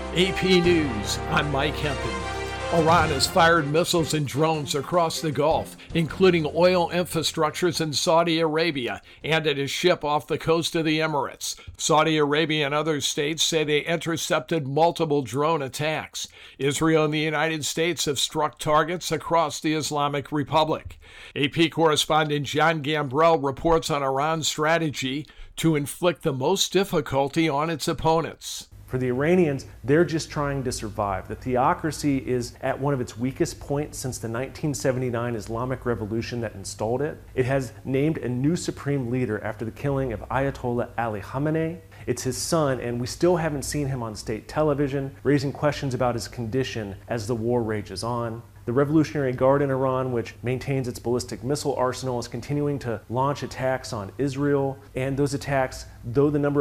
AP News, I'm Mike Hempen. Iran has fired missiles and drones across the Gulf, including oil infrastructures in Saudi Arabia and at a ship off the coast of the Emirates. Saudi Arabia and other states say they intercepted multiple drone attacks. Israel and the United States have struck targets across the Islamic Republic. AP correspondent John Gambrell reports on Iran's strategy to inflict the most difficulty on its opponents. For the Iranians, they're just trying to survive. The theocracy is at one of its weakest points since the 1979 Islamic Revolution that installed it. It has named a new supreme leader after the killing of Ayatollah Ali Khamenei. It's his son, and we still haven't seen him on state television, raising questions about his condition as the war rages on. The Revolutionary Guard in Iran, which maintains its ballistic missile arsenal, is continuing to launch attacks on Israel, and those attacks, though the number